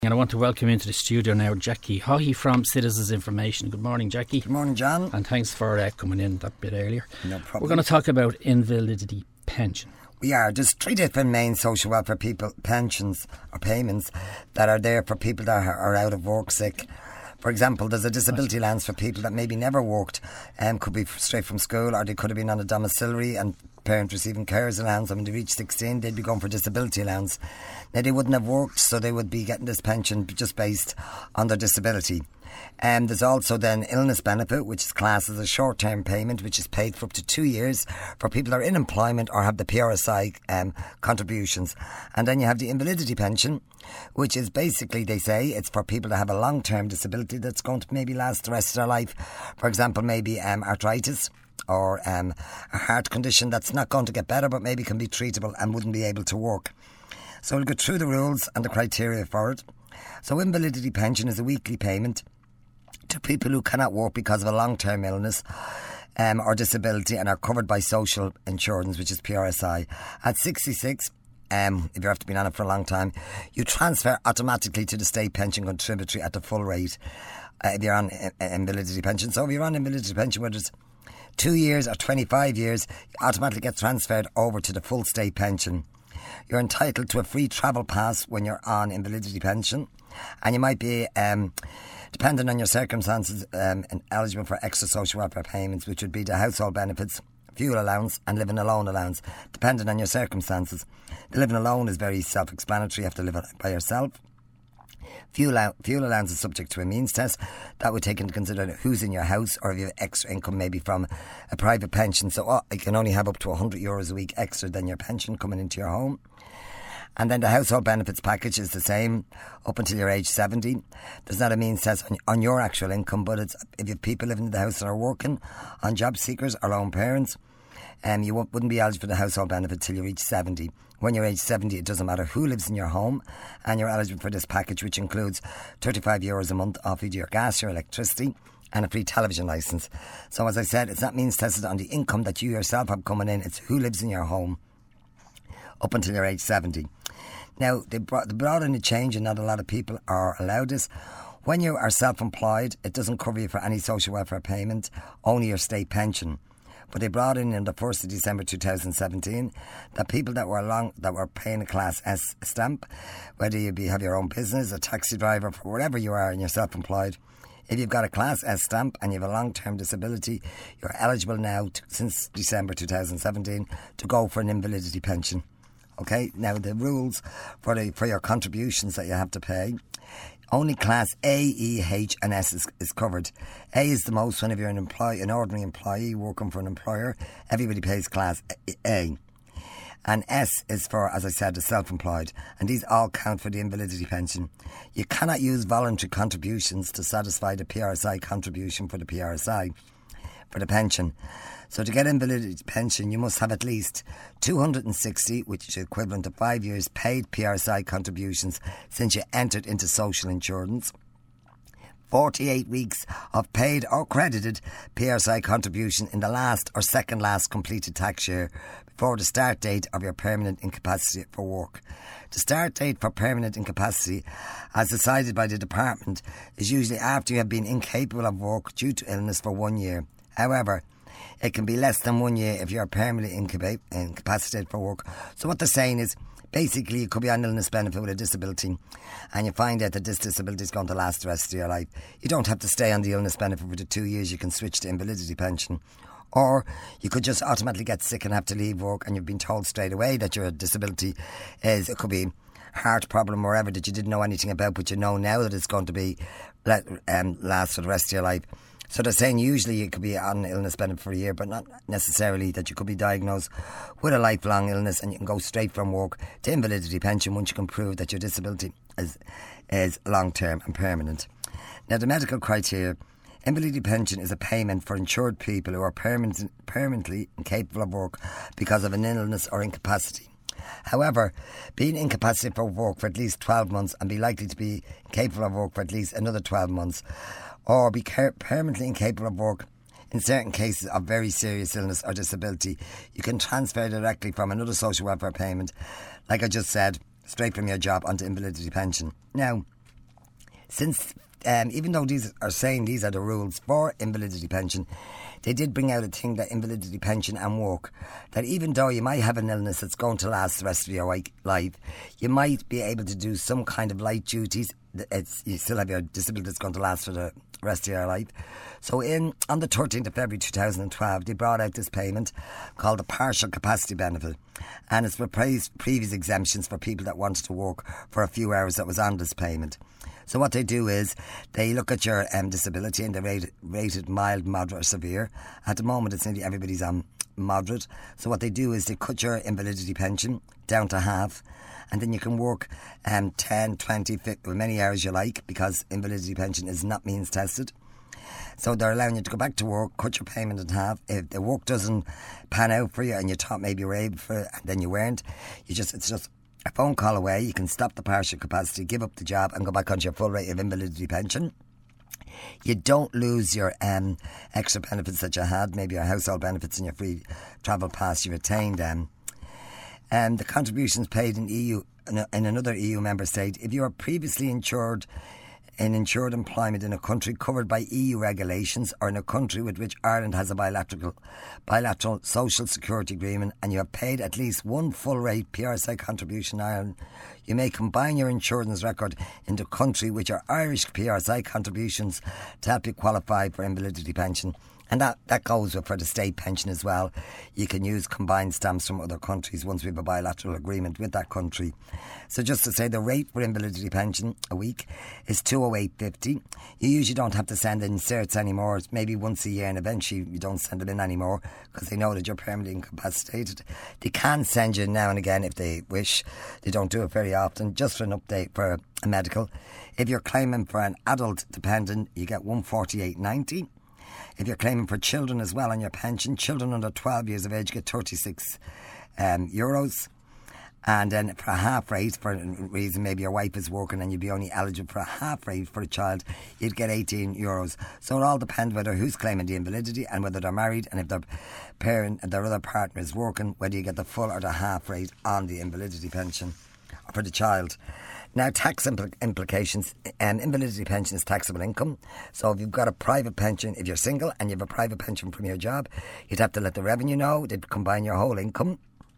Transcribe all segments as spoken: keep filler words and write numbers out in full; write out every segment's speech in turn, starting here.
And I want to welcome into the studio now Jackie Haughey from Citizens Information. Good morning, Jackie. Good morning, John. And thanks for uh, coming in that bit earlier. No problem. We're going to talk about invalidity pension. We are. There's three different main social welfare people pensions or payments that are there for people that are out of work sick. For example, there's a disability allowance for people that maybe never worked and um, could be straight from school, or they could have been on a domiciliary and parent receiving carers allowance. And when they reach sixteen, they'd be going for disability allowance. Now, they wouldn't have worked, so they would be getting this pension just based on their disability. And um, there's also then illness benefit, which is classed as a short-term payment, which is paid for up to two years for people that are in employment or have the P R S I um, contributions. And then you have the invalidity pension, which is basically, they say, it's for people that have a long-term disability that's going to maybe last the rest of their life. For example, maybe um, arthritis or um, a heart condition that's not going to get better but maybe can be treatable and wouldn't be able to work. So we'll go through the rules and the criteria for it. So invalidity pension is a weekly payment to people who cannot work because of a long-term illness um, or disability and are covered by social insurance, which is P R S I. At sixty-six, um, if you have to be on it for a long time, you transfer automatically to the state pension contributory at the full rate uh, if you're on uh, invalidity pension. So if you're on invalidity pension, whether it's two years or twenty-five years, you automatically get transferred over to the full state pension. You're entitled to a free travel pass when you're on invalidity pension, and you might be, um, depending on your circumstances, um, eligible for extra social welfare payments, which would be the household benefits, fuel allowance and living alone allowance, depending on your circumstances. The living alone is very self-explanatory. You have to live by yourself. Fuel, fuel allowance is subject to a means test. That would take into consideration who's in your house, or if you have extra income maybe from a private pension. So oh, you can only have up to one hundred euros a week extra than your pension coming into your home. And then the household benefits package is the same up until you're age seventy. There's not a means test on, on your actual income, but it's if you have people living in the house that are working, on job seekers or lone parents, um, you wouldn't be eligible for the household benefit till you reach seventy. When you're age seventy, it doesn't matter who lives in your home, and you're eligible for this package, which includes thirty-five euros a month off of your gas, your electricity, and a free television licence. So as I said, it's not means tested on the income that you yourself have coming in, it's who lives in your home up until you're age seventy. Now, they brought, they brought in a change, and not a lot of people are allowed this. When you are self-employed, it doesn't cover you for any social welfare payment, only your state pension. But they brought in on the first of December two thousand seventeen that people that were long, that were paying a Class S stamp, whether you be have your own business, a taxi driver, for wherever you are and you're self-employed, if you've got a Class S stamp and you have a long-term disability, you're eligible now, to, since December two thousand seventeen, to go for an invalidity pension. Okay, now the rules for the for your contributions that you have to pay. Only Class A, E, H and S is, is covered. A is the most whenever you're an employee, an ordinary employee working for an employer. Everybody pays Class A. And S is for, as I said, the self-employed. And these all count for the invalidity pension. You cannot use voluntary contributions to satisfy the P R S I contribution for the P R S I, for the pension. So to get invalidity pension, you must have at least two hundred sixty, which is equivalent to five years paid P R S I contributions since you entered into social insurance, forty-eight weeks of paid or credited P R S I contribution in the last or second last completed tax year before the start date of your permanent incapacity for work. The start date for permanent incapacity, as decided by the department, is usually after you have been incapable of work due to illness for one year. However, it can be less than one year if you're permanently incapac- incapacitated for work. So what they're saying is, basically, you could be on illness benefit with a disability, and you find out that this disability is going to last the rest of your life. You don't have to stay on the illness benefit for the two years. You can switch to invalidity pension. Or you could just automatically get sick and have to leave work, and you've been told straight away that your disability is, it could be heart problem or whatever that you didn't know anything about, but you know now that it's going to be let, um, last for the rest of your life. So they're saying usually you could be on illness benefit for a year, but not necessarily that you could be diagnosed with a lifelong illness and you can go straight from work to invalidity pension once you can prove that your disability is, is long-term and permanent. Now, the medical criteria: invalidity pension is a payment for insured people who are permanent, permanently incapable of work because of an illness or incapacity. However, being incapacitated for work for at least twelve months and be likely to be incapable of work for at least another twelve months, or be car- permanently incapable of work in certain cases of very serious illness or disability, you can transfer directly from another social welfare payment, like I just said, straight from your job onto invalidity pension. Now, since um, even though these are saying these are the rules for invalidity pension, they did bring out a thing that invalidity pension and work, that even though you might have an illness that's going to last the rest of your life, you might be able to do some kind of light duties. It's, you still have your disability that's going to last for the rest of your life. So in on the thirteenth of February two thousand twelve, they brought out this payment called the partial capacity benefit, and it's replaced previous exemptions for people that wanted to work for a few hours that was on this payment. So what they do is they look at your um, disability, and they're rated, rated mild, moderate or severe. At the moment it's nearly everybody's on moderate. So what they do is they cut your invalidity pension down to half, and then you can work um, ten, twenty, fifty, many hours you like, because invalidity pension is not means tested. So they're allowing you to go back to work, cut your payment in half. If the work doesn't pan out for you and you thought maybe you were able for it and then you weren't, you just it's just a phone call away. You can stop the partial capacity, give up the job and go back onto your full rate of invalidity pension. You don't lose your um, extra benefits that you had, maybe your household benefits and your free travel pass. You retain them. And the contributions paid in E U in another E U member state, if you are previously insured in insured employment in a country covered by E U regulations, or in a country with which Ireland has a bilateral bilateral social security agreement, and you have paid at least one full rate P R S I contribution in Ireland, you may combine your insurance record in the country with your Irish P R S I contributions to help you qualify for invalidity pension. And that, that goes for the state pension as well. You can use combined stamps from other countries once we have a bilateral agreement with that country. So just to say, the rate for invalidity pension a week is two oh eight fifty. You usually don't have to send in certs anymore. It's maybe once a year, and eventually you don't send them in anymore because they know that you're permanently incapacitated. They can send you now and again if they wish. They don't do it very often. Just for an update for a medical, if you're claiming for an adult dependent, you get one forty-eight ninety. If you're claiming for children as well on your pension, children under twelve years of age get thirty-six um, euros. And then for a half rate, for a reason maybe your wife is working and you'd be only eligible for a half rate for a child, you'd get eighteen euros. So it all depends whether who's claiming the invalidity and whether they're married, and if their parent and their other partner is working, whether you get the full or the half rate on the invalidity pension for the child. Now, tax impl- implications. Um, invalidity pension is taxable income. So if you've got a private pension, if you're single and you have a private pension from your job, you'd have to let the revenue know. They'd combine your whole income,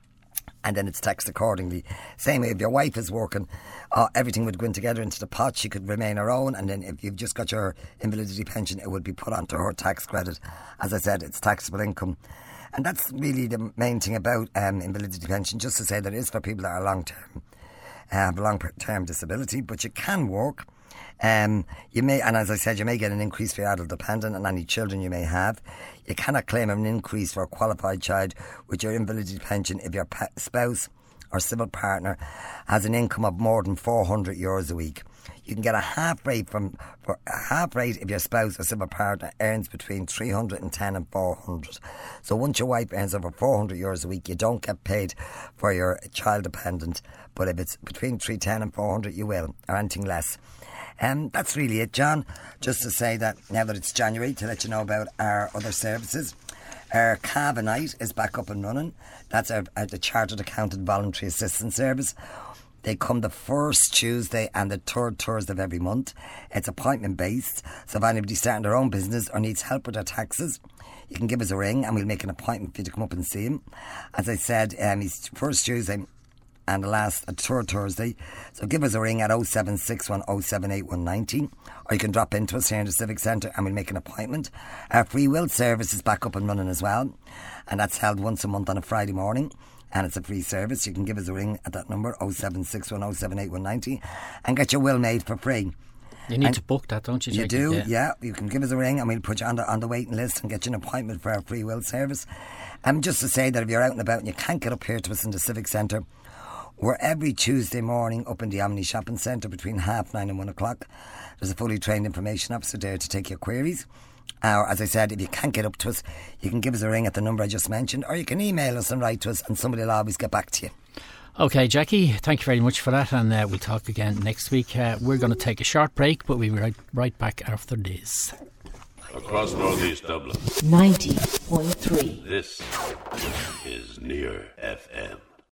and then it's taxed accordingly. Same way if your wife is working, uh, everything would go in together into the pot. She could remain her own, and then if you've just got your invalidity pension, it would be put onto her tax credit. As I said, it's taxable income. And that's really the main thing about um, invalidity pension, just to say that it is for people that are long-term. Have long-term disability, but you can work. Um, you may, and as I said, you may get an increase for your adult dependent and any children you may have. You cannot claim an increase for a qualified child with your invalidity pension if your pa- spouse or civil partner has an income of more than four hundred euros a week. You can get a half rate from for a half rate if your spouse or civil partner earns between three hundred ten and four hundred. So once your wife earns over four hundred euros a week, you don't get paid for your child dependent. But if it's between three ten and four hundred, you will, or anything less. And um, that's really it, John. Just to say that now that it's January, to let you know about our other services. Our Cava Night is back up and running. That's our, our the Chartered Accountant Voluntary Assistance Service. They come the first Tuesday and the third Thursday of every month. It's appointment based, so if anybody's starting their own business or needs help with their taxes, you can give us a ring and we'll make an appointment for you to come up and see him. As I said, um, he's first Tuesday and the last uh, third Thursday. So give us a ring at oh seven six one oh seven eight one nine oh, or you can drop into us here in the Civic Centre and we'll make an appointment. Our free will service is back up and running as well, and that's held once a month on a Friday morning, and it's a free service. You can give us a ring at that number oh seven six one oh seven eight one nine oh and get your will made for free. You need and to book that, don't you, You Jackie? do, yeah. yeah. You can give us a ring and we'll put you on the, on the waiting list and get you an appointment for our free will service. And um, just to say that if you're out and about and you can't get up here to us in the Civic Centre, we're every Tuesday morning up in the Omni Shopping Centre between half nine and one o'clock. There's a fully trained information officer there to take your queries. Or, as I said, if you can't get up to us, you can give us a ring at the number I just mentioned, or you can email us and write to us and somebody will always get back to you. OK, Jackie, thank you very much for that, and uh, we'll talk again next week. Uh, we're going to take a short break, but we'll be right, right back after this. Across Northeast Dublin, ninety point three. This is Near F M.